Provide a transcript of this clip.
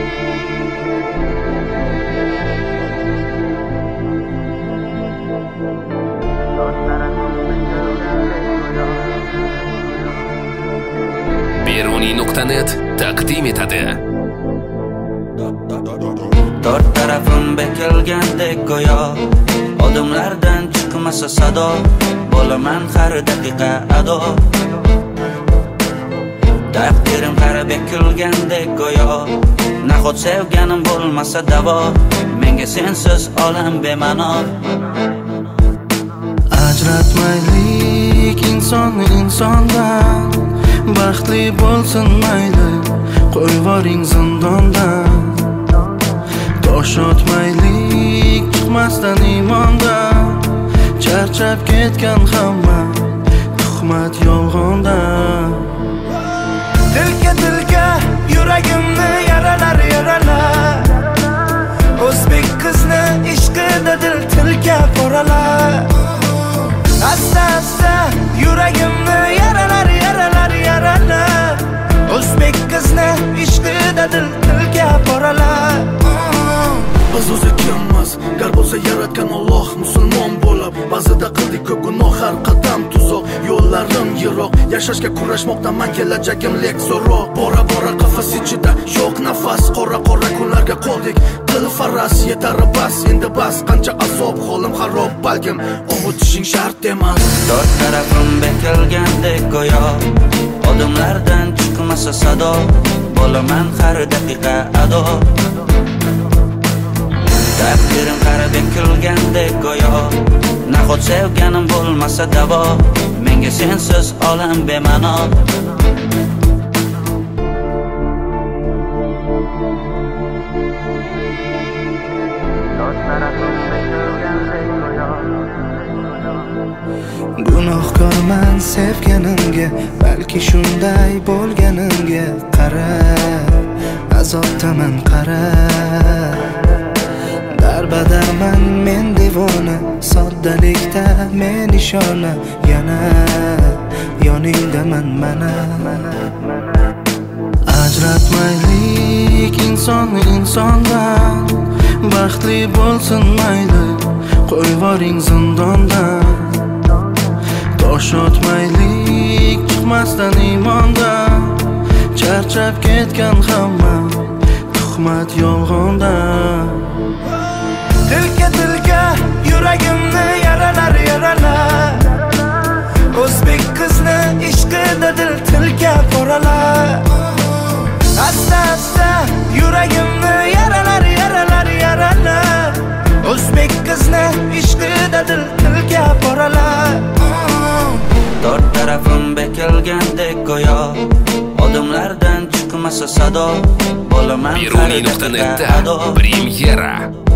Beruniy.net taqdim etadi. Dört tarafim bekilgandek go'yo, odamlardan chiqmasa sado, bo'laman har daqiqa ado. Taqdirim qara bekilgandek go'yo, nahot sevganim bo'lmasa davo, menga sensiz olam bema'no. Ajratmaylik insonni insondan, baxtli bo'lsin mayli, qo'yvoring zindondan. Tosh otmaylik chiqmasdan iymondan, charchab ketgan hamma tuhmat yolg'ondan. Dilga dilga yuragimni yaralar yaralar, o'zbek qizni ishqida dil tilga boralar. Asta asta yuragimni yaralar yaralar yaralar, o'zbek qizni ishqida dil tilga boralar. Biz o'zi kimmiz? Gar bo'lsa yaratgan Alloh, musulmon bo'lib ba'zida qildik ko'p gunoh, har qadam tuzoq, yo'llarim yiroq, yashashga kurashmoqdaman, kelajagim lek zo'roq. Bora bora qafas ichida yo'q nafas, qora qora kunlarga qoldik, qil faras, yetar bas, endi bas, qancha azob, holim xarob, balkim ovutishing shart emas. Dört tarafim bekilgandek go'yo, odamlardan chiqmasa sado, bo'laman har daqiqa ado. Taqdirim qara bekilgandek go'yo, nahot sevganim bo'lmasa davo, menga sensiz olam bema'no. Gunohkorman sevganimga, balki shunday bo'lganimga qara, azobdaman qara. Darbadarman men devona, soddalikda men ishona, yana yoningdaman mana. Ajratmaylik insonni insondan, baxtli bo'lsin mayli, qo'yvoring zindondan. Tosh otmaylik chiqmasdan iymondan, charchab ketgan hamma tuhmat yolg'ondan. Dilga dilga yuragimni yaralar yaralar, o'zbek qizni ishqida dil tilga boralar. Asta asta yuragimni yaralar yaralar yaralar, o'zbek qizni ishqida dil tilga boralar. Dört tarafim bekilgandek go'yo, odamlardan chiqmasa sado, bo'laman har daqiqa ado. Beruniy.net premyera.